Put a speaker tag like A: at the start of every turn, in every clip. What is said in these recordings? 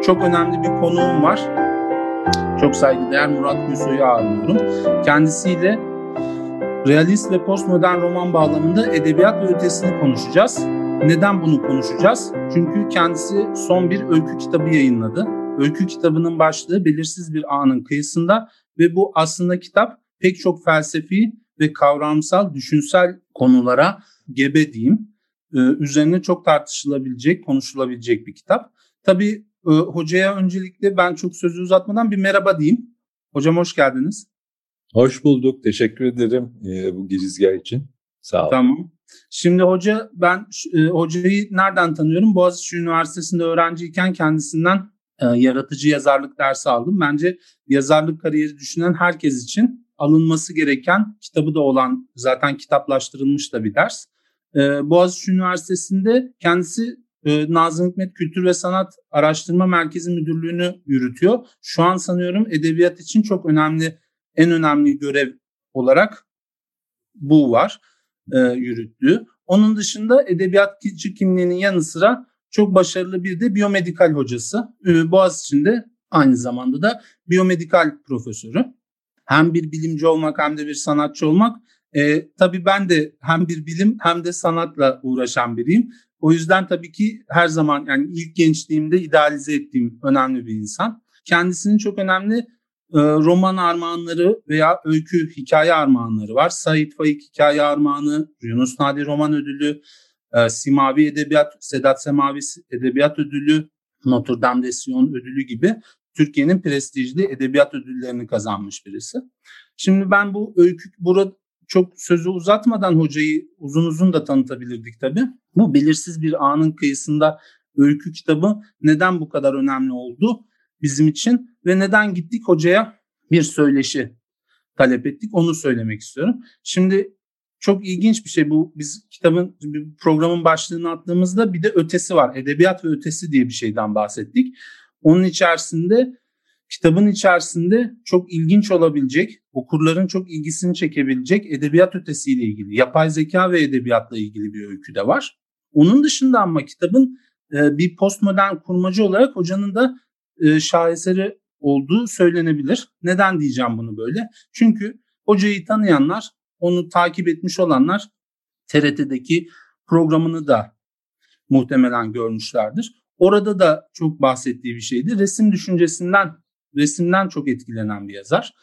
A: çok önemli bir konuğum var. Çok saygıdeğer Murat Gülsoy'u ağırlıyorum. Kendisiyle realist ve postmodern roman bağlamında edebiyat ve ötesini konuşacağız. Neden bunu konuşacağız? Çünkü kendisi son bir öykü kitabı yayınladı. Öykü kitabının başlığı Belirsiz Bir Anın Kıyısında ve bu aslında kitap pek çok felsefi ve kavramsal, düşünsel konulara gebe diyeyim. Üzerine çok tartışılabilecek, konuşulabilecek bir kitap. Tabii hocaya öncelikle ben çok sözü uzatmadan bir merhaba diyeyim. Hocam hoş geldiniz.
B: Hoş bulduk. Teşekkür ederim bu girizgah için. Sağ olun.
A: Tamam. Şimdi ben hocayı nereden tanıyorum? Boğaziçi Üniversitesi'nde öğrenciyken kendisinden yaratıcı yazarlık dersi aldım. Bence yazarlık kariyeri düşünen herkes için alınması gereken, kitabı da olan, zaten kitaplaştırılmış da bir ders. Boğaziçi Üniversitesi'nde kendisi Nazım Hikmet Kültür ve Sanat Araştırma Merkezi Müdürlüğü'nü yürütüyor. Şu an sanıyorum edebiyat için çok önemli, en önemli görev olarak bu var yürüttüğü. Onun dışında edebiyatçı kimliğinin yanı sıra çok başarılı bir de biyomedikal hocası. Boğaziçi'nde aynı zamanda da biyomedikal profesörü. Hem bir bilimci olmak hem de bir sanatçı olmak. Tabii ben de hem bir bilim hem de sanatla uğraşan biriyim. O yüzden tabii ki her zaman, yani ilk gençliğimde idealize ettiğim önemli bir insan. Kendisinin çok önemli roman armağanları veya öykü, hikaye armağanları var. Said Faik Hikaye Armağanı, Yunus Nadi Roman Ödülü, Simavi Edebiyat, Sedat Semavi Edebiyat Ödülü, Notre Dame de Sion Ödülü gibi Türkiye'nin prestijli edebiyat ödüllerini kazanmış birisi. Şimdi ben bu burada çok sözü uzatmadan hocayı uzun uzun da tanıtabilirdik tabii. Bu Belirsiz Bir Anın Kıyısında öykü kitabı neden bu kadar önemli oldu bizim için ve neden gittik hocaya bir söyleşi talep ettik, onu söylemek istiyorum. Şimdi çok ilginç bir şey bu, biz programın başlığını attığımızda bir de ötesi var. Edebiyat ve ötesi diye bir şeyden bahsettik. Onun içerisinde, kitabın içerisinde çok ilginç olabilecek, okurların çok ilgisini çekebilecek edebiyat ötesiyle ilgili, yapay zeka ve edebiyatla ilgili bir öykü de var. Onun dışında ama kitabın bir postmodern kurmacı olarak hocanın da şaheseri olduğu söylenebilir. Neden diyeceğim bunu böyle? Çünkü hocayı tanıyanlar, onu takip etmiş olanlar TRT'deki programını da muhtemelen görmüşlerdir. Orada da çok bahsettiği bir şeydi. Resimden çok etkilenen bir yazar.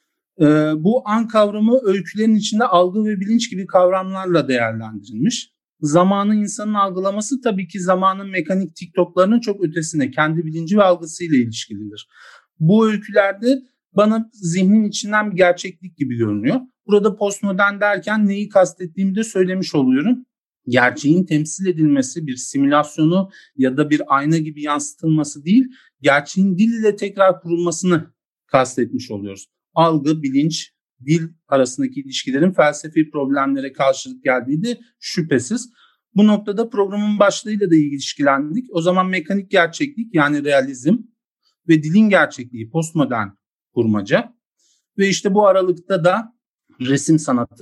A: Bu an kavramı öykülerin içinde algı ve bilinç gibi kavramlarla değerlendirilmiş. Zamanı insanın algılaması tabii ki zamanın mekanik TikTok'larının çok ötesine, kendi bilinci ve algısıyla ilişkilidir. Bu öykülerde bana zihnin içinden bir gerçeklik gibi görünüyor. Burada postmodern derken neyi kastettiğimi de söylemiş oluyorum. Gerçeğin temsil edilmesi, bir simülasyonu ya da bir ayna gibi yansıtılması değil, gerçeğin dil ile tekrar kurulmasını kastetmiş oluyoruz. Algı, bilinç, dil arasındaki ilişkilerin felsefi problemlere karşılık geldiği de şüphesiz. Bu noktada programın başlığıyla da ilişkilendik. O zaman mekanik gerçeklik, yani realizm ve dilin gerçekliği, postmodern kurmaca ve işte bu aralıkta da resim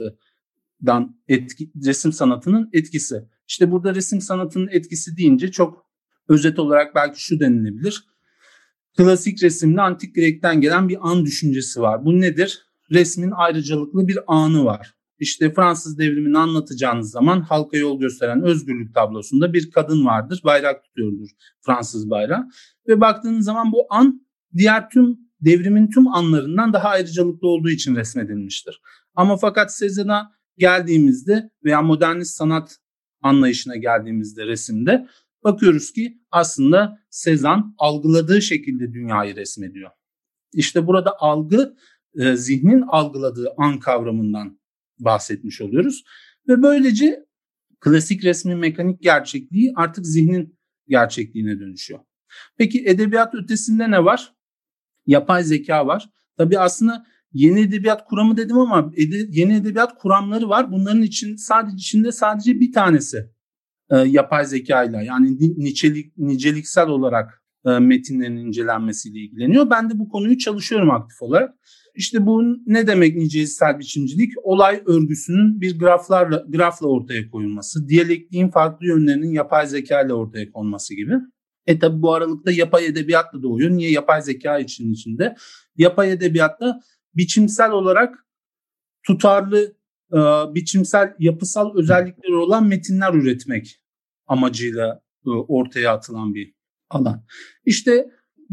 A: sanatının etkisi. İşte burada resim sanatının etkisi deyince çok özet olarak belki şu denilebilir. Klasik resimde antik Grek'ten gelen bir an düşüncesi var. Bu nedir? Resmin ayrıcalıklı bir anı var. İşte Fransız devrimini anlatacağınız zaman halka yol gösteren özgürlük tablosunda bir kadın vardır. Bayrak tutuyordur, Fransız bayrağı. Ve baktığınız zaman bu an diğer devrimin tüm anlarından daha ayrıcalıklı olduğu için resmedilmiştir. Ama fakat Cézanne'a geldiğimizde veya modernist sanat anlayışına geldiğimizde resimde bakıyoruz ki aslında Cézanne algıladığı şekilde dünyayı resmediyor. İşte burada algı, zihnin algıladığı an kavramından bahsetmiş oluyoruz. Ve böylece klasik resmin mekanik gerçekliği artık zihnin gerçekliğine dönüşüyor. Peki edebiyat ötesinde ne var? Yapay zeka var. Tabii aslında yeni edebiyat kuramı dedim ama yeni edebiyat kuramları var. Bunların içinde sadece bir tanesi yapay zekayla, yani niceliksel olarak metinlerin incelenmesiyle ilgileniyor. Ben de bu konuyu çalışıyorum aktif olarak. İşte bu ne demek niceliksel biçimcilik? Olay örgüsünün bir grafla ortaya koyulması, diyalektiğin farklı yönlerinin yapay zeka ile ortaya konması gibi. Tabi bu aralıkta yapay edebiyat da doğuyor. Niye? Yapay zeka için içinde. Yapay edebiyatta biçimsel olarak tutarlı, biçimsel, yapısal özellikleri olan metinler üretmek amacıyla ortaya atılan bir alan. İşte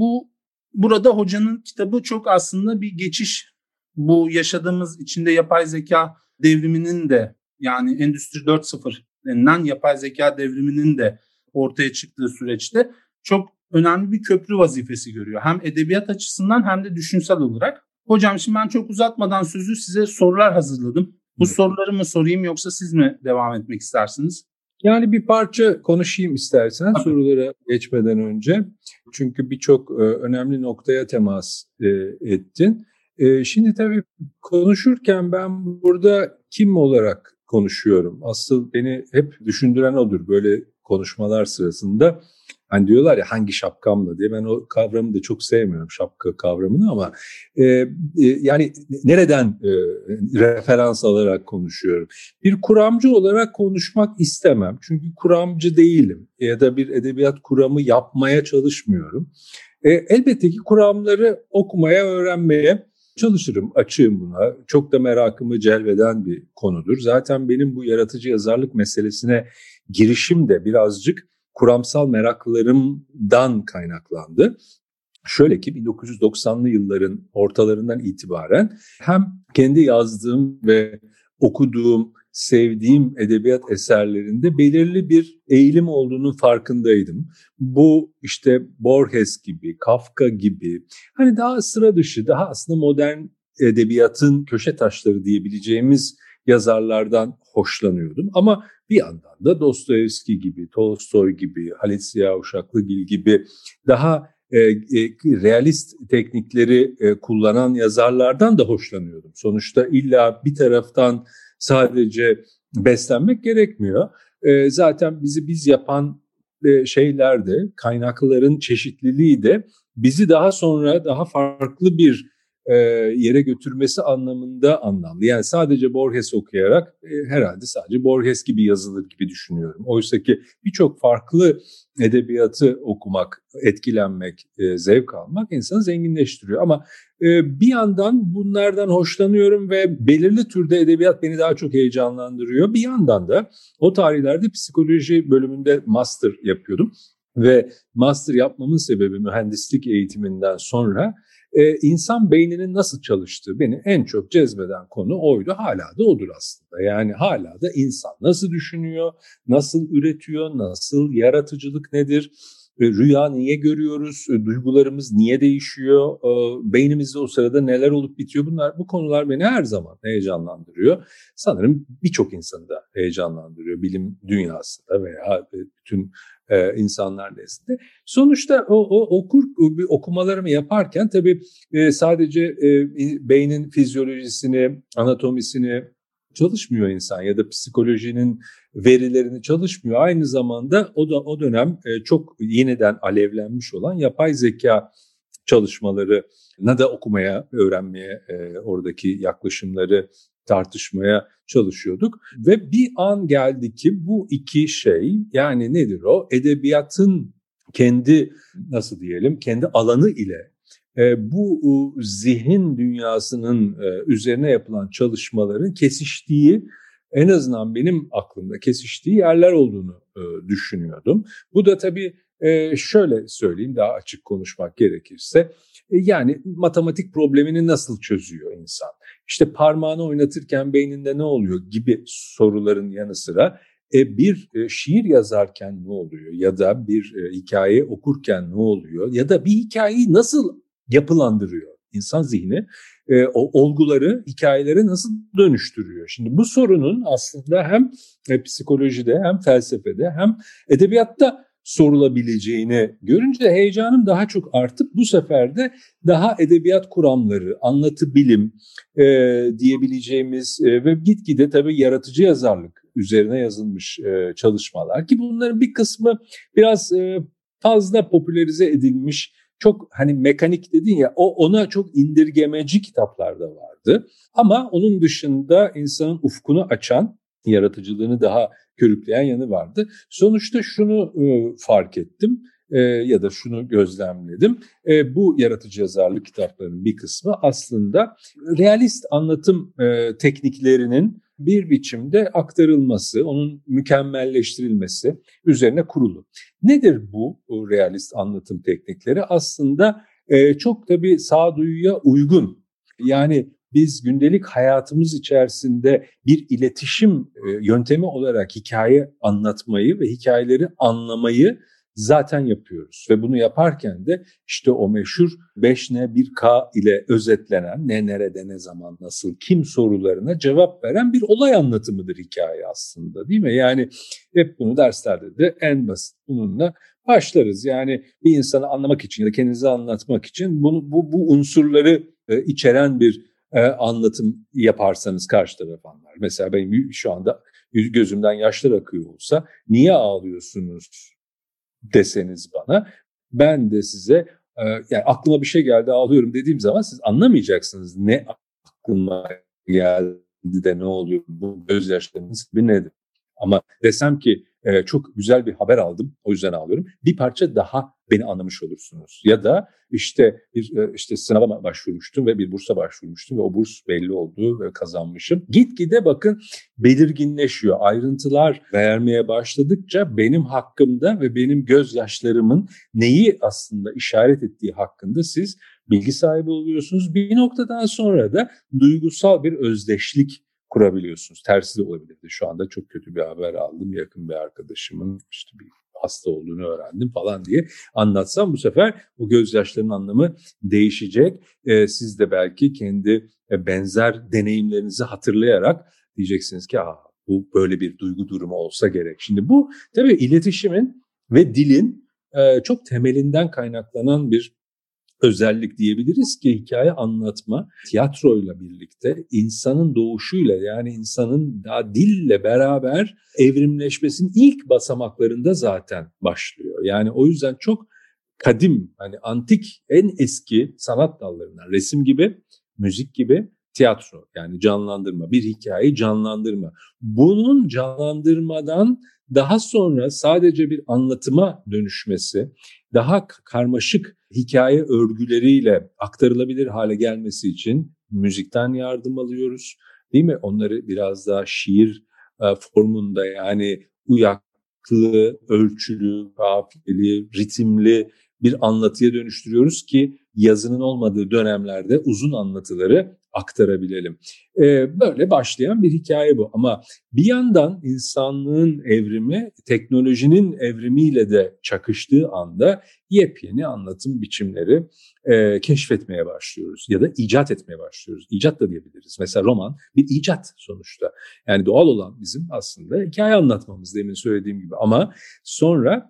A: burada hocanın kitabı çok aslında bir geçiş. Bu yaşadığımız içinde yapay zeka devriminin de, yani Endüstri 4.0 denilen yapay zeka devriminin de ortaya çıktığı süreçte çok önemli bir köprü vazifesi görüyor. Hem edebiyat açısından hem de düşünsel olarak. Hocam şimdi ben çok uzatmadan sözü size sorular hazırladım. Bu soruları mı sorayım yoksa siz mi devam etmek istersiniz?
B: Yani bir parça konuşayım istersen sorulara geçmeden önce. Çünkü birçok önemli noktaya temas ettin. Şimdi tabii konuşurken ben burada kim olarak konuşuyorum? Asıl beni hep düşündüren odur böyle konuşmalar sırasında. Hani diyorlar ya hangi şapkamla diye, ben o kavramı da çok sevmiyorum, şapka kavramını, ama yani nereden referans alarak konuşuyorum? Bir kuramcı olarak konuşmak istemem. Çünkü kuramcı değilim ya da bir edebiyat kuramı yapmaya çalışmıyorum. Elbette ki kuramları okumaya, öğrenmeye çalışırım, açığım buna. Çok da merakımı celbeden bir konudur. Zaten benim bu yaratıcı yazarlık meselesine girişim de birazcık kuramsal meraklarımdan kaynaklandı. Şöyle ki 1990'lı yılların ortalarından itibaren hem kendi yazdığım ve okuduğum, sevdiğim edebiyat eserlerinde belirli bir eğilim olduğunun farkındaydım. Bu işte Borges gibi, Kafka gibi, hani daha sıra dışı, daha aslında modern edebiyatın köşe taşları diyebileceğimiz yazarlardan hoşlanıyordum. Ama bir yandan da Dostoyevski gibi, Tolstoy gibi, Halit Ziya Uşaklıgil gibi daha realist teknikleri kullanan yazarlardan da hoşlanıyordum. Sonuçta illa bir taraftan sadece beslenmek gerekmiyor. Zaten bizi biz yapan şeyler de, kaynakların çeşitliliği de bizi daha sonra daha farklı bir yere götürmesi anlamında anlamlı. Yani sadece Borges okuyarak herhalde sadece Borges gibi yazılır gibi düşünüyorum. Oysa ki birçok farklı edebiyatı okumak, etkilenmek, zevk almak insanı zenginleştiriyor. Ama bir yandan bunlardan hoşlanıyorum ve belirli türde edebiyat beni daha çok heyecanlandırıyor. Bir yandan da o tarihlerde psikoloji bölümünde master yapıyordum. Ve master yapmamın sebebi mühendislik eğitiminden sonra insan beyninin nasıl çalıştığı beni en çok cezbeden konu oydu. Hala da odur aslında. Yani hala da insan nasıl düşünüyor, nasıl üretiyor, nasıl yaratıcılık nedir, rüya niye görüyoruz, duygularımız niye değişiyor, beynimizde o sırada neler olup bitiyor, bu konular beni her zaman heyecanlandırıyor. Sanırım birçok insanı da heyecanlandırıyor bilim dünyasında veya bütün insanlar nezdinde. Sonuçta okumalarımı yaparken tabii sadece beynin fizyolojisini, anatomisini çalışmıyor insan ya da psikolojinin verilerini çalışmıyor. Aynı zamanda o dönem çok yeniden alevlenmiş olan yapay zeka çalışmalarını da okumaya, öğrenmeye, oradaki yaklaşımları tartışmaya çalışıyorduk. Ve bir an geldi ki bu iki şey, yani nedir o? Edebiyatın kendi, nasıl diyelim, kendi alanı ile bu zihin dünyasının üzerine yapılan çalışmaların kesiştiği, en azından benim aklımda kesiştiği yerler olduğunu düşünüyordum. Bu da tabii şöyle söyleyeyim, daha açık konuşmak gerekirse, yani matematik problemini nasıl çözüyor insan? İşte parmağını oynatırken beyninde ne oluyor gibi soruların yanı sıra bir şiir yazarken ne oluyor? Ya da bir hikaye okurken ne oluyor? Ya da bir hikayeyi nasıl yapılandırıyor insan zihni? O olguları hikayelere nasıl dönüştürüyor? Şimdi bu sorunun aslında hem psikolojide hem felsefede hem edebiyatta sorulabileceğini görünce heyecanım daha çok artıp bu sefer de daha edebiyat kuramları, anlatı bilim diyebileceğimiz ve gitgide tabii yaratıcı yazarlık üzerine yazılmış çalışmalar, ki bunların bir kısmı biraz fazla popülerize edilmiş, çok hani mekanik dedin ya, ona çok indirgemeci kitaplar da vardı. Ama onun dışında insanın ufkunu açan, yaratıcılığını daha körükleyen yanı vardı. Sonuçta şunu fark ettim. ya da şunu gözlemledim. Bu yaratıcı yazarlık kitaplarının bir kısmı aslında realist anlatım tekniklerinin bir biçimde aktarılması, onun mükemmelleştirilmesi üzerine kurulu. Nedir bu realist anlatım teknikleri? Aslında çok tabii sağduyuya uygun. Yani biz gündelik hayatımız içerisinde bir iletişim yöntemi olarak hikaye anlatmayı ve hikayeleri anlamayı zaten yapıyoruz. Ve bunu yaparken de işte o meşhur 5N 1K ile özetlenen ne, nerede, ne zaman, nasıl, kim sorularına cevap veren bir olay anlatımıdır hikaye aslında, değil mi? Yani hep bunu derslerde de en basit bununla başlarız. Yani bir insanı anlamak için ya da kendinizi anlatmak için bu unsurları içeren bir anlatım yaparsanız karşı taraf anlar. Mesela benim şu anda gözümden yaşlar akıyor olsa niye ağlıyorsunuz deseniz bana, ben de size yani aklıma bir şey geldi ağlıyorum dediğim zaman siz anlamayacaksınız ne aklıma geldi de ne oluyor, bu gözyaşlarının sebebi nedir. Ama desem ki çok güzel bir haber aldım o yüzden ağlıyorum, bir parça daha beni anlamış olursunuz. Ya da işte sınava başvurmuştum ve bir bursa başvurmuştum ve o burs belli oldu ve kazanmışım. Gitgide bakın belirginleşiyor. Ayrıntılar vermeye başladıkça benim hakkımda ve benim gözyaşlarımın neyi aslında işaret ettiği hakkında siz bilgi sahibi oluyorsunuz. Bir noktadan sonra da duygusal bir özdeşlik kurabiliyorsunuz. Tersi de olabilirdi. Şu anda çok kötü bir haber aldım. Yakın bir arkadaşımın işte bir hasta olduğunu öğrendim falan diye anlatsam bu sefer o gözyaşlarının anlamı değişecek. Siz de belki kendi benzer deneyimlerinizi hatırlayarak diyeceksiniz ki bu böyle bir duygu durumu olsa gerek. Şimdi bu tabii iletişimin ve dilin çok temelinden kaynaklanan bir özellik diyebiliriz ki hikaye anlatma tiyatroyla birlikte insanın doğuşuyla, yani insanın daha dille beraber evrimleşmesinin ilk basamaklarında zaten başlıyor. Yani o yüzden çok kadim, hani antik en eski sanat dallarından resim gibi, müzik gibi, tiyatro, yani canlandırma, bir hikayeyi canlandırma. Bunun canlandırmadan daha sonra sadece bir anlatıma dönüşmesi, daha karmaşık hikaye örgüleriyle aktarılabilir hale gelmesi için müzikten yardım alıyoruz, değil mi? Onları biraz daha şiir formunda, yani uyaklı, ölçülü, kafiyeli, ritimli bir anlatıya dönüştürüyoruz ki yazının olmadığı dönemlerde uzun anlatıları aktarabilelim. Böyle başlayan bir hikaye bu. Ama bir yandan insanlığın evrimi teknolojinin evrimiyle de çakıştığı anda yepyeni anlatım biçimleri keşfetmeye başlıyoruz ya da icat etmeye başlıyoruz. İcat da diyebiliriz. Mesela roman bir icat sonuçta. Yani doğal olan bizim aslında hikaye anlatmamız, demin söylediğim gibi. Ama sonra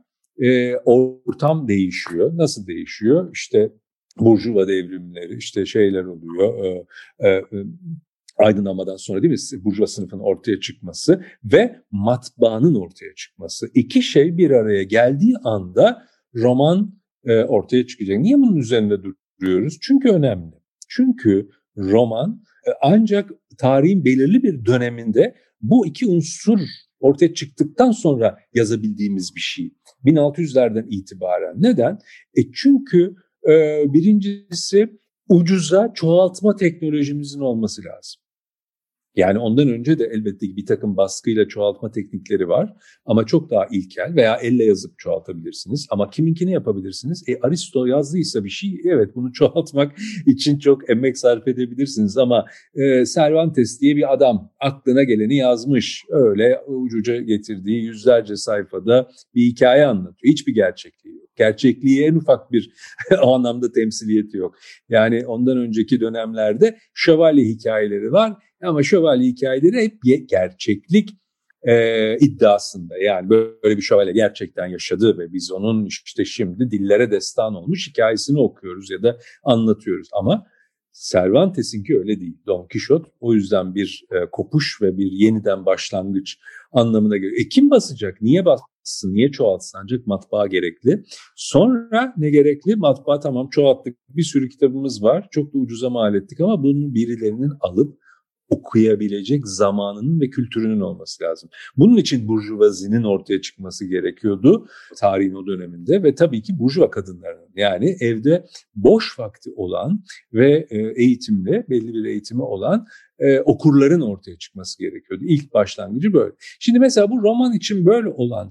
B: ortam değişiyor. Nasıl değişiyor? İşte Burjuva devrimleri, işte şeyler oluyor, aydınlanmadan sonra, değil mi? Burjuva sınıfının ortaya çıkması ve matbaanın ortaya çıkması. İki şey bir araya geldiği anda roman ortaya çıkacak. Niye bunun üzerinde duruyoruz? Çünkü önemli. Çünkü roman ancak tarihin belirli bir döneminde bu iki unsur ortaya çıktıktan sonra yazabildiğimiz bir şey. 1600'lerden itibaren. Neden? Çünkü birincisi ucuza çoğaltma teknolojimizin olması lazım. Yani ondan önce de elbette bir takım baskıyla çoğaltma teknikleri var ama çok daha ilkel, veya elle yazıp çoğaltabilirsiniz. Ama kiminkini yapabilirsiniz? Aristo yazdıysa bir şey, evet, bunu çoğaltmak için çok emek sarf edebilirsiniz ama Cervantes diye bir adam aklına geleni yazmış. Öyle ucuca getirdiği yüzlerce sayfada bir hikaye anlatıyor. Hiçbir gerçekliği yok. Gerçekliği en ufak bir o anlamda temsiliyeti yok. Yani ondan önceki dönemlerde şövalye hikayeleri var. Ama şövalye hikayeleri hep gerçeklik iddiasında. Yani böyle bir şövalye gerçekten yaşadı ve biz onun işte şimdi dillere destan olmuş hikayesini okuyoruz ya da anlatıyoruz. Ama Cervantes'inki öyle değil. Don Quixote o yüzden bir kopuş ve bir yeniden başlangıç anlamına geliyor. Kim basacak? Niye bassın? Niye çoğaltsın? Ancak matbaa gerekli. Sonra ne gerekli? Matbaa, tamam, çoğalttık. Bir sürü kitabımız var. Çok da ucuza mal ettik ama bunu birilerinin alıp okuyabilecek zamanının ve kültürünün olması lazım. Bunun için burjuvazinin ortaya çıkması gerekiyordu tarihin o döneminde ve tabii ki burjuva kadınlarının, yani evde boş vakti olan ve eğitimli, belli bir eğitimi olan okurların ortaya çıkması gerekiyordu. İlk başlangıcı böyle. Şimdi mesela bu roman için böyle olan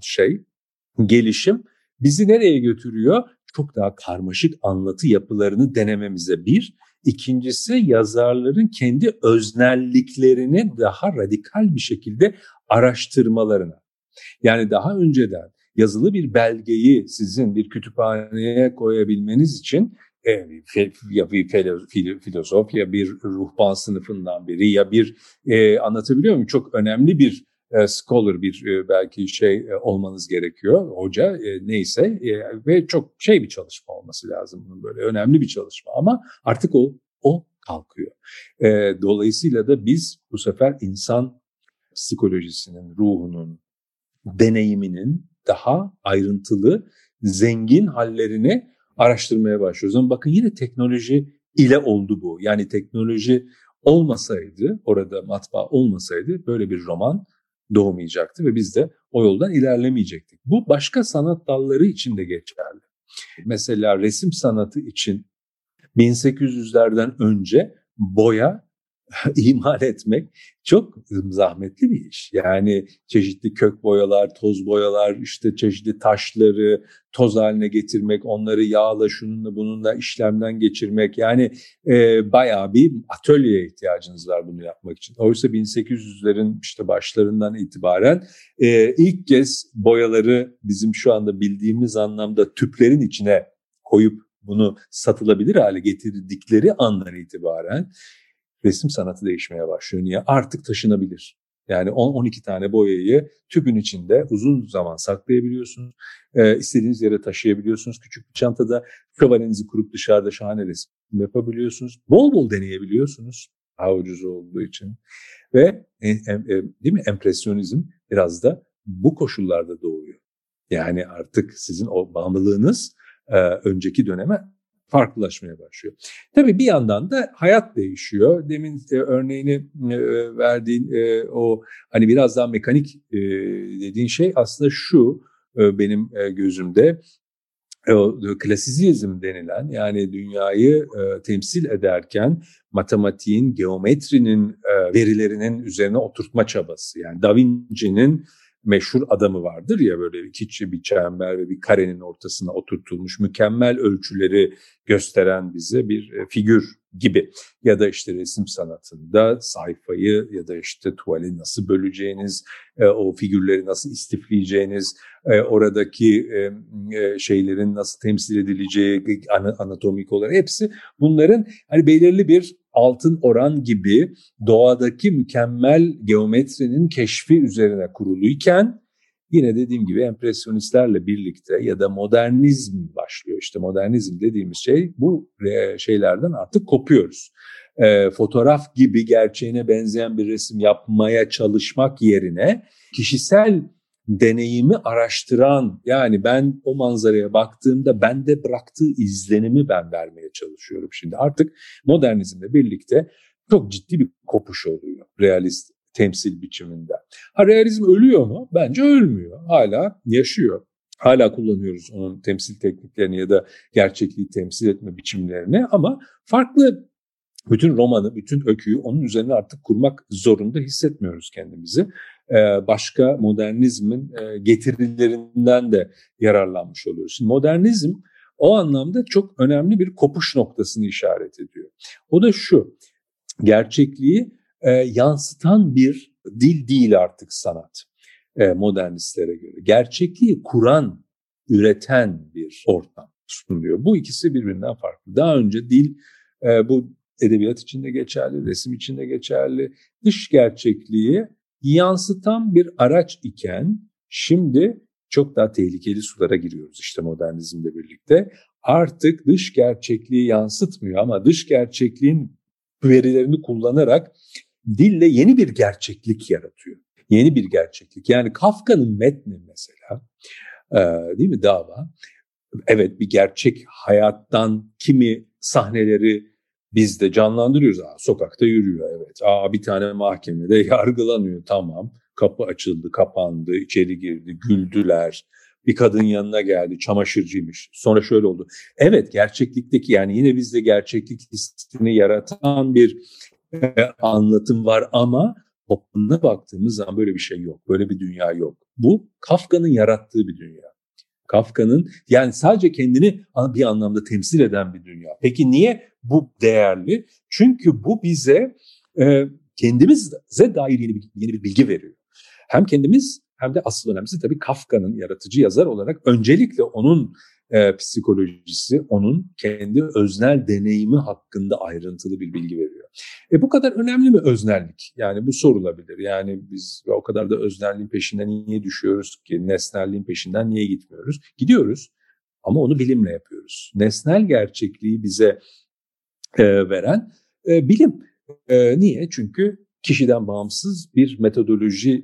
B: gelişim bizi nereye götürüyor? Çok daha karmaşık anlatı yapılarını denememize bir. İkincisi, yazarların kendi öznelliklerini daha radikal bir şekilde araştırmalarına. Yani daha önceden yazılı bir belgeyi sizin bir kütüphaneye koyabilmeniz için ya bir filozof ya bir ruhban sınıfından biri ya bir anlatabiliyor muyum? Çok önemli bir scholar, bir belki olmanız gerekiyor, hoca neyse ve çok bir çalışma olması lazım, bunun böyle önemli bir çalışma, ama artık o kalkıyor. Dolayısıyla da biz bu sefer insan psikolojisinin, ruhunun, deneyiminin daha ayrıntılı, zengin hallerini araştırmaya başlıyoruz. Ama bakın yine teknoloji ile oldu bu. Yani teknoloji olmasaydı, orada matbaa olmasaydı böyle bir roman doğmayacaktı ve biz de o yoldan ilerlemeyecektik. Bu başka sanat dalları için de geçerli. Mesela resim sanatı için 1800'lerden önce boya imal etmek çok zahmetli bir iş. Yani çeşitli kök boyalar, toz boyalar, işte çeşitli taşları toz haline getirmek, onları yağla, şununla bununla işlemden geçirmek. Yani bayağı bir atölyeye ihtiyacınız var bunu yapmak için. Oysa 1800'lerin başlarından itibaren ilk kez boyaları bizim şu anda bildiğimiz anlamda tüplerin içine koyup bunu satılabilir hale getirdikleri andan itibaren resim sanatı değişmeye başlıyor. Niye? Artık taşınabilir. Yani 10-12 tane boyayı tüpün içinde uzun zaman saklayabiliyorsunuz. İstediğiniz yere taşıyabiliyorsunuz. Küçük bir çantada şövalenizi kurup dışarıda şahane resim yapabiliyorsunuz. Bol bol deneyebiliyorsunuz. Daha ucuz olduğu için. Ve değil mi? Empresyonizm biraz da bu koşullarda doğuyor. Yani artık sizin o bağımlılığınız önceki döneme farklılaşmaya başlıyor. Tabii bir yandan da hayat değişiyor. Demin örneğini verdiğin o hani biraz daha mekanik dediğin şey aslında şu benim gözümde o klasizizm denilen, yani dünyayı temsil ederken matematiğin, geometrinin verilerinin üzerine oturtma çabası. Yani Da Vinci'nin meşhur adamı vardır ya, böyle bir çember ve bir karenin ortasına oturtulmuş mükemmel ölçüleri gösteren bize bir figür gibi. Ya da resim sanatında sayfayı ya da tuvali nasıl böleceğiniz, o figürleri nasıl istifleyeceğiniz, oradaki şeylerin nasıl temsil edileceği anatomik olarak, hepsi bunların hani belirli bir altın oran gibi doğadaki mükemmel geometrinin keşfi üzerine kuruluyken, yine dediğim gibi empresyonistlerle birlikte ya da modernizm başlıyor. Modernizm dediğimiz şey, bu şeylerden artık kopuyoruz. Fotoğraf gibi gerçeğine benzeyen bir resim yapmaya çalışmak yerine kişisel deneyimi araştıran, yani ben o manzaraya baktığımda bende bıraktığı izlenimi ben vermeye çalışıyorum. Şimdi artık modernizmle birlikte çok ciddi bir kopuş oluyor realist temsil biçiminden. Realizm ölüyor mu? Bence ölmüyor. Hala yaşıyor. Hala kullanıyoruz onun temsil tekniklerini ya da gerçekliği temsil etme biçimlerini, ama farklı, bütün romanı, bütün öyküyü onun üzerine artık kurmak zorunda hissetmiyoruz kendimizi. Başka modernizmin getirilerinden de yararlanmış oluyoruz. Şimdi modernizm o anlamda çok önemli bir kopuş noktasını işaret ediyor. O da şu: gerçekliği yansıtan bir dil değil artık sanat modernistlere göre. Gerçekliği kuran, üreten bir ortam sunuluyor. Bu ikisi birbirinden farklı. Daha önce dil, bu edebiyat için de geçerli, resim için de geçerli, dış gerçekliği yansıtan bir araç iken, şimdi çok daha tehlikeli sulara giriyoruz modernizmle birlikte. Artık dış gerçekliği yansıtmıyor, ama dış gerçekliğin verilerini kullanarak dille yeni bir gerçeklik yaratıyor. Yeni bir gerçeklik. Yani Kafka'nın metni mesela, değil mi, Dava? Evet, bir gerçek hayattan kimi sahneleri Biz de canlandırıyoruz. Sokakta yürüyor, evet. Bir tane mahkemede yargılanıyor, tamam. Kapı açıldı, kapandı, içeri girdi, güldüler. Bir kadın yanına geldi, çamaşırcıymış. Sonra şöyle oldu. Evet, gerçeklikteki, yani yine bizde gerçeklik hissini yaratan bir anlatım var ama toplumuna baktığımız zaman böyle bir şey yok. Böyle bir dünya yok. Bu Kafka'nın yarattığı bir dünya. Kafka'nın, yani sadece kendini bir anlamda temsil eden bir dünya. Peki niye bu değerli? Çünkü bu bize kendimize dair yeni bir bilgi veriyor. Hem kendimiz hem de asıl önemlisi tabii Kafka'nın yaratıcı yazar olarak öncelikle onun psikolojisi, onun kendi öznel deneyimi hakkında ayrıntılı bir bilgi veriyor. Bu kadar önemli mi öznellik? Yani bu sorulabilir. Yani biz o kadar da öznelliğin peşinden niye düşüyoruz ki? Nesnelliğin peşinden niye gitmiyoruz? Gidiyoruz ama onu bilimle yapıyoruz. Nesnel gerçekliği bize veren bilim. Niye? Çünkü kişiden bağımsız bir metodoloji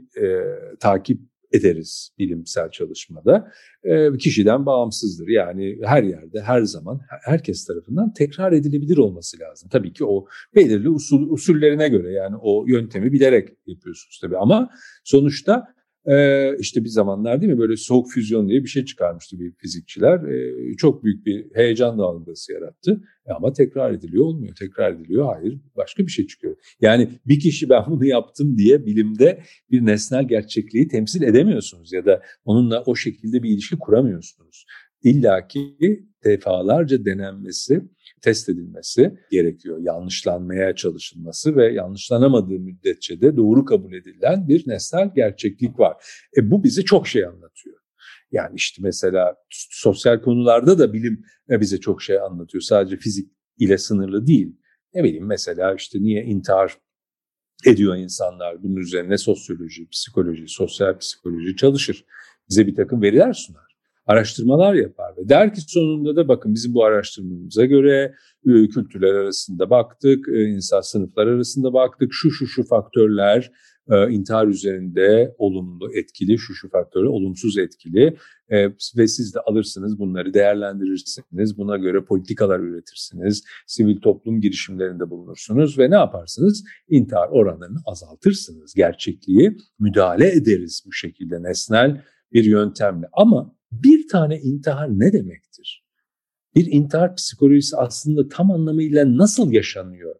B: takip ederiz bilimsel çalışmada. Kişiden bağımsızdır. Yani her yerde, her zaman, herkes tarafından tekrar edilebilir olması lazım. Tabii ki o belirli usullerine göre, yani o yöntemi bilerek yapıyorsunuz tabii. Ama sonuçta işte bir zamanlar değil mi böyle soğuk füzyon diye bir şey çıkarmıştı bir fizikçiler. Çok büyük bir heyecan dalgası yarattı. Ama tekrar ediliyor, olmuyor. Tekrar ediliyor, hayır, başka bir şey çıkıyor. Yani bir kişi ben bunu yaptım diye bilimde bir nesnel gerçekliği temsil edemiyorsunuz ya da onunla o şekilde bir ilişki kuramıyorsunuz. İlla ki defalarca denenmesi, test edilmesi gerekiyor. Yanlışlanmaya çalışılması ve yanlışlanamadığı müddetçe de doğru kabul edilen bir nesnel gerçeklik var. Bu bize çok şey anlatıyor. Yani işte mesela sosyal konularda da bilim bize çok şey anlatıyor. Sadece fizik ile sınırlı değil. Ne bileyim mesela işte niye intihar ediyor insanlar? Bunun üzerine sosyoloji, psikoloji, sosyal psikoloji çalışır. Bize bir takım veriler sunar. Araştırmalar yapar ve der ki sonunda da bakın bizim bu araştırmamıza göre kültürler arasında baktık, insan sınıflar arasında baktık, şu faktörler intihar üzerinde olumlu etkili, şu faktörler olumsuz etkili ve siz de alırsınız bunları değerlendirirsiniz, buna göre politikalar üretirsiniz, sivil toplum girişimlerinde bulunursunuz ve ne yaparsınız? İntihar oranlarını azaltırsınız, gerçekliği müdahale ederiz bu şekilde nesnel bir yöntemle. Ama bir tane intihar ne demektir? Bir intihar psikolojisi aslında tam anlamıyla nasıl yaşanıyor?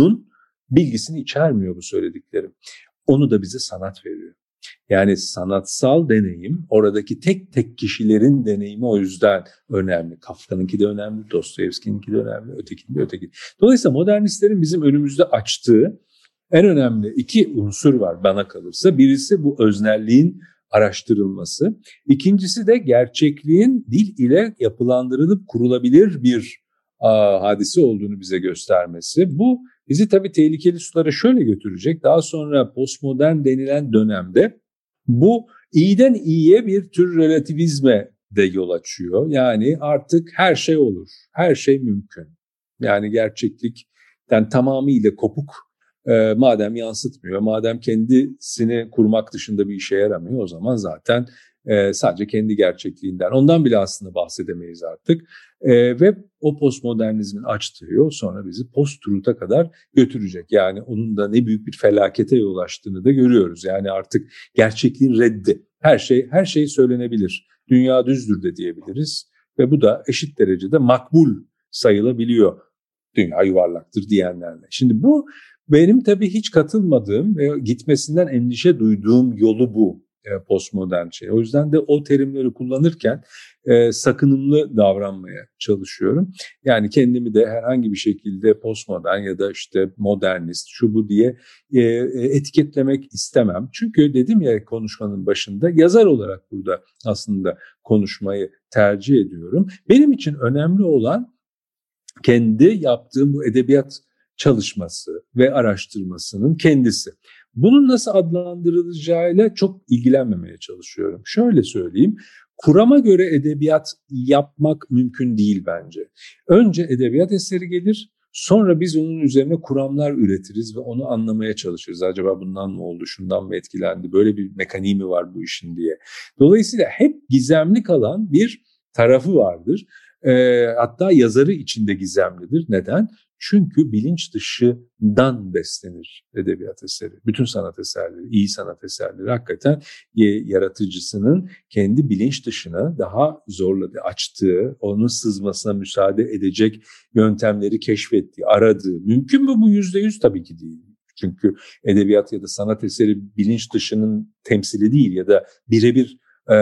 B: Bilgisini içermiyor bu söylediklerim. Onu da bize sanat veriyor. Yani sanatsal deneyim, oradaki tek kişilerin deneyimi o yüzden önemli. Kafka'nınki de önemli, Dostoyevski'ninki de önemli, öteki. Dolayısıyla modernistlerin bizim önümüzde açtığı en önemli iki unsur var bana kalırsa. Birisi bu öznelliğin araştırılması. İkincisi de gerçekliğin dil ile yapılandırılıp kurulabilir bir hadise olduğunu bize göstermesi. Bu bizi tabii tehlikeli sulara şöyle götürecek. Daha sonra postmodern denilen dönemde bu iyiden iyiye bir tür relativizme de yol açıyor. Yani artık her şey olur, her şey mümkün. Yani gerçeklikten tamamıyla kopuk, madem yansıtmıyor, madem kendisini kurmak dışında bir işe yaramıyor, o zaman zaten sadece kendi gerçekliğinden, ondan bile aslında bahsedemeyiz artık. Ve o postmodernizmin açtığı yol sonra bizi post-truth'a kadar götürecek. Yani onun da ne büyük bir felakete yol açtığını da görüyoruz. Yani artık gerçekliğin reddi. Her şey söylenebilir. Dünya düzdür de diyebiliriz ve bu da eşit derecede makbul sayılabiliyor. Dünya yuvarlaktır diyenlerle. Şimdi bu benim tabii hiç katılmadığım ve gitmesinden endişe duyduğum yolu bu postmodern şey. O yüzden de o terimleri kullanırken sakınımlı davranmaya çalışıyorum. Yani kendimi de herhangi bir şekilde postmodern ya da işte modernist şu bu diye etiketlemek istemem. Çünkü dedim ya konuşmanın başında, yazar olarak burada aslında konuşmayı tercih ediyorum. Benim için önemli olan kendi yaptığım bu edebiyat çalışması ve araştırmasının kendisi. Bunun nasıl adlandırılacağıyla çok ilgilenmemeye çalışıyorum. Şöyle söyleyeyim, kurama göre edebiyat yapmak mümkün değil bence. Önce edebiyat eseri gelir, sonra biz onun üzerine kuramlar üretiriz ve onu anlamaya çalışırız. Acaba bundan mı oldu, şundan mı etkilendi, böyle bir mekaniği mi var bu işin diye. Dolayısıyla hep gizemli kalan bir tarafı vardır. Hatta yazarı içinde gizemlidir. Neden? Çünkü bilinç dışından beslenir edebiyat eseri. Bütün sanat eserleri, iyi sanat eserleri hakikaten yaratıcısının kendi bilinç dışına daha zorladığı, açtığı, onun sızmasına müsaade edecek yöntemleri keşfettiği, aradığı. Mümkün mü bu %100? Tabii ki değil. Çünkü edebiyat ya da sanat eseri bilinç dışının temsili değil ya da birebir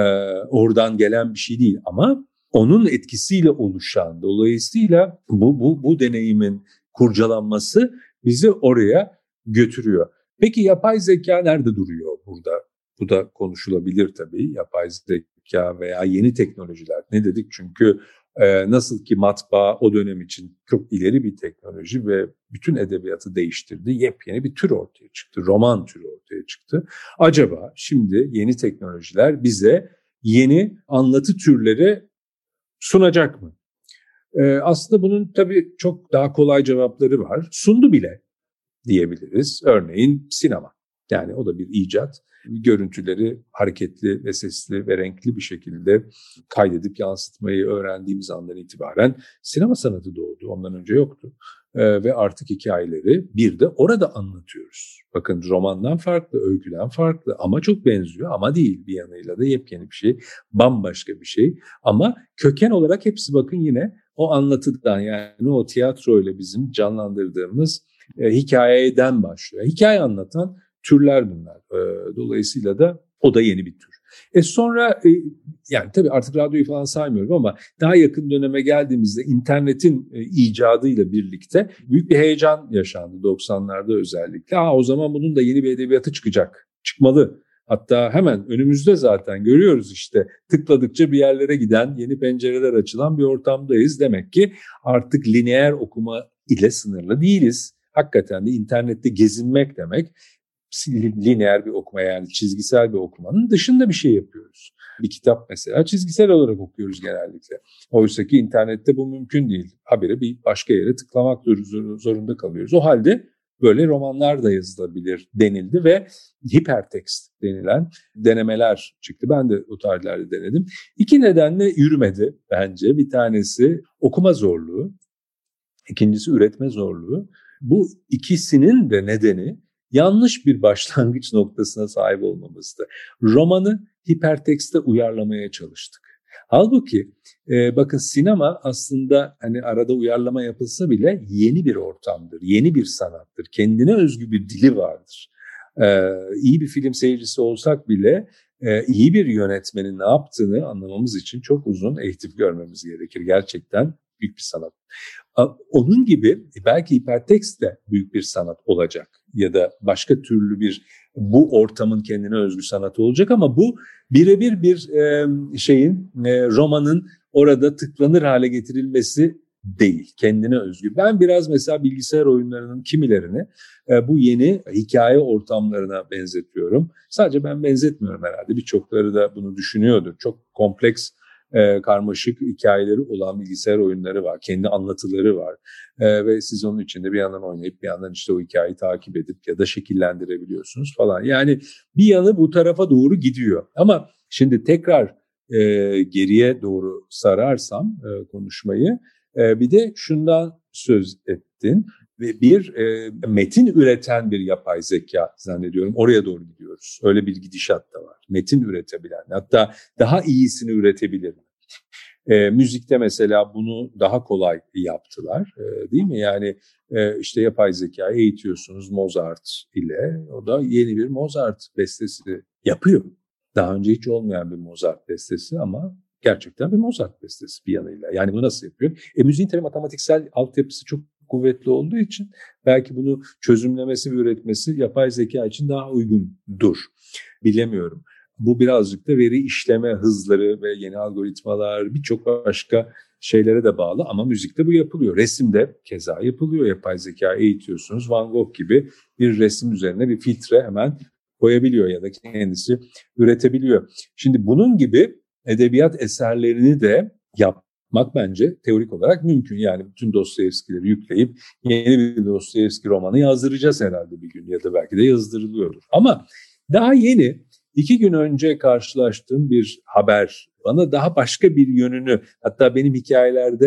B: oradan gelen bir şey değil. Ama onun etkisiyle oluşan, dolayısıyla bu deneyimin kurcalanması bizi oraya götürüyor. Peki yapay zeka nerede duruyor burada? Bu da konuşulabilir tabii. Yapay zeka veya yeni teknolojiler. Ne dedik? Çünkü nasıl ki matbaa o dönem için çok ileri bir teknoloji ve bütün edebiyatı değiştirdi. Yepyeni bir tür ortaya çıktı. Roman türü ortaya çıktı. Acaba şimdi yeni teknolojiler bize yeni anlatı türleri sunacak mı? Aslında bunun tabii çok daha kolay cevapları var. Sundu bile diyebiliriz. Örneğin sinema. Yani o da bir icat. Görüntüleri hareketli ve sesli ve renkli bir şekilde kaydedip yansıtmayı öğrendiğimiz andan itibaren sinema sanatı doğdu. Ondan önce yoktu. Ve artık hikayeleri bir de orada anlatıyoruz. Bakın romandan farklı, öyküden farklı ama çok benziyor ama değil, bir yanıyla da yepyeni bir şey, bambaşka bir şey. Ama köken olarak hepsi bakın yine o anlatıdan, yani o tiyatroyla bizim canlandırdığımız hikayeden başlıyor. Hikaye anlatan türler bunlar. Dolayısıyla da o da yeni bir tür. Sonra yani tabii artık radyoyu falan saymıyorum ama daha yakın döneme geldiğimizde internetin icadıyla birlikte büyük bir heyecan yaşandı 90'larda özellikle. O zaman bunun da yeni bir edebiyatı çıkacak, çıkmalı. Hatta hemen önümüzde zaten görüyoruz işte, tıkladıkça bir yerlere giden, yeni pencereler açılan bir ortamdayız. Demek ki artık lineer okuma ile sınırlı değiliz. Hakikaten de internette gezinmek demek, lineer bir okuma, yani çizgisel bir okumanın dışında bir şey yapıyoruz. Bir kitap mesela çizgisel olarak okuyoruz genellikle. Oysa ki internette bu mümkün değil. Habire bir başka yere tıklamak zorunda kalıyoruz. O halde böyle romanlar da yazılabilir denildi ve hipertekst denilen denemeler çıktı. Ben de o tarihlerde denedim. 2 nedenle yürümedi bence. Bir tanesi okuma zorluğu, ikincisi üretme zorluğu. Bu ikisinin de nedeni yanlış bir başlangıç noktasına sahip olmamızdı. Romanı hipertekste uyarlamaya çalıştık. Halbuki bakın sinema aslında hani arada uyarlama yapılsa bile yeni bir ortamdır, yeni bir sanattır. Kendine özgü bir dili vardır. İyi bir film seyircisi olsak bile iyi bir yönetmenin ne yaptığını anlamamız için çok uzun eğitim görmemiz gerekir. Gerçekten büyük bir sanat. Onun gibi belki hipertekst de büyük bir sanat olacak ya da başka türlü bir bu ortamın kendine özgü sanatı olacak ama bu birebir bir romanın orada tıklanır hale getirilmesi değil, kendine özgü. Ben biraz mesela bilgisayar oyunlarının kimilerini bu yeni hikaye ortamlarına benzetiyorum. Sadece ben benzetmiyorum herhalde, birçokları da bunu düşünüyordur. Çok kompleks, karmaşık hikayeleri olan bilgisayar oyunları var. Kendi anlatıları var. Ve siz onun içinde bir yandan oynayıp bir yandan işte o hikayeyi takip edip ya da şekillendirebiliyorsunuz falan. Yani bir yanı bu tarafa doğru gidiyor. Ama şimdi tekrar geriye doğru sararsam konuşmayı, bir de şundan söz ettin. Bir metin üreten bir yapay zeka zannediyorum, oraya doğru gidiyoruz. Öyle bir gidişat da var. Metin üretebilen, hatta daha iyisini üretebilir. Müzikte mesela bunu daha kolay yaptılar, değil mi? Yani işte yapay zekayı eğitiyorsunuz Mozart ile, o da yeni bir Mozart bestesi yapıyor. Daha önce hiç olmayan bir Mozart bestesi ama gerçekten bir Mozart bestesi bir yanıyla. Yani bunu nasıl yapıyor? Müziğin tabii matematiksel altyapısı çok kuvvetli olduğu için belki bunu çözümlemesi ve üretmesi yapay zeka için daha uygundur. Bilemiyorum. Bu birazcık da veri işleme hızları ve yeni algoritmalar, birçok başka şeylere de bağlı ama müzikte bu yapılıyor. Resimde keza yapılıyor. Yapay zeka eğitiyorsunuz. Van Gogh gibi bir resim üzerine bir filtre hemen koyabiliyor ya da kendisi üretebiliyor. Şimdi bunun gibi edebiyat eserlerini de yapmak bence teorik olarak mümkün. Yani bütün Dostoyevski'leri yükleyip yeni bir Dostoyevski romanı yazdıracağız herhalde bir gün ya da belki de yazdırılıyordur. Ama daha yeni 2 gün önce karşılaştığım bir haber bana daha başka bir yönünü, hatta benim hikayelerde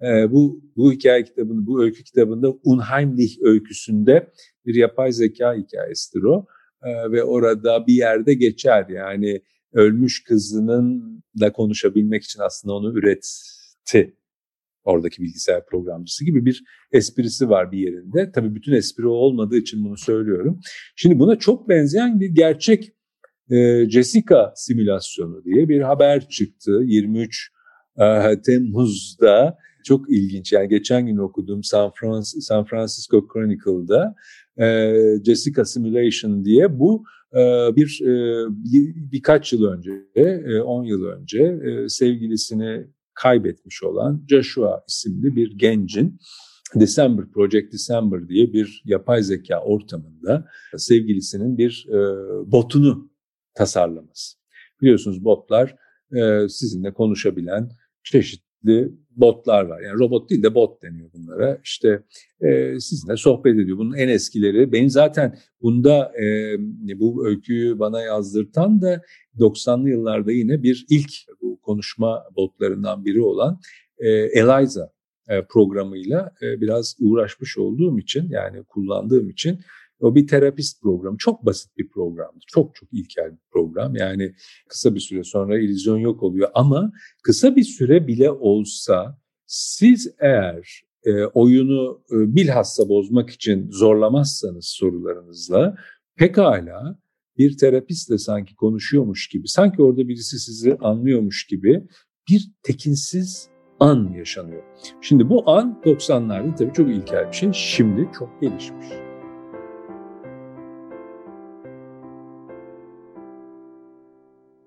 B: Bu hikaye kitabında, bu öykü kitabında Unheimlich öyküsünde bir yapay zeka hikayesidir o. Ve orada bir yerde geçer, yani ölmüş kızınınla konuşabilmek için aslında onu üretti. Oradaki bilgisayar programcısı gibi bir esprisi var bir yerinde. Tabii bütün espri olmadığı için bunu söylüyorum. Şimdi buna çok benzeyen bir gerçek Jessica simülasyonu diye bir haber çıktı 23 Temmuz'da. Çok ilginç, yani geçen gün okuduğum San Francisco Chronicle'da Jessica Simulation diye bu birkaç yıl önce, 10 yıl önce sevgilisini kaybetmiş olan Joshua isimli bir gencin Project December diye bir yapay zeka ortamında sevgilisinin bir botunu tasarlaması. Biliyorsunuz botlar sizinle konuşabilen çeşitli botlar var. Yani robot değil de bot deniyor bunlara. İşte sizinle sohbet ediyor. Bunun en eskileri, benim zaten bunda bu öyküyü bana yazdırtan da 90'lı yıllarda yine bir ilk bu konuşma botlarından biri olan Eliza programıyla biraz uğraşmış olduğum için, yani kullandığım için, o bir terapist programı. Çok basit bir programdır. Çok çok ilkel bir program. Yani kısa bir süre sonra illüzyon yok oluyor. Ama kısa bir süre bile olsa siz eğer oyunu bilhassa bozmak için zorlamazsanız sorularınızla, pekala bir terapistle sanki konuşuyormuş gibi, sanki orada birisi sizi anlıyormuş gibi bir tekinsiz an yaşanıyor. Şimdi bu an 90'larda tabii çok ilkel bir şey. Şimdi çok gelişmiş.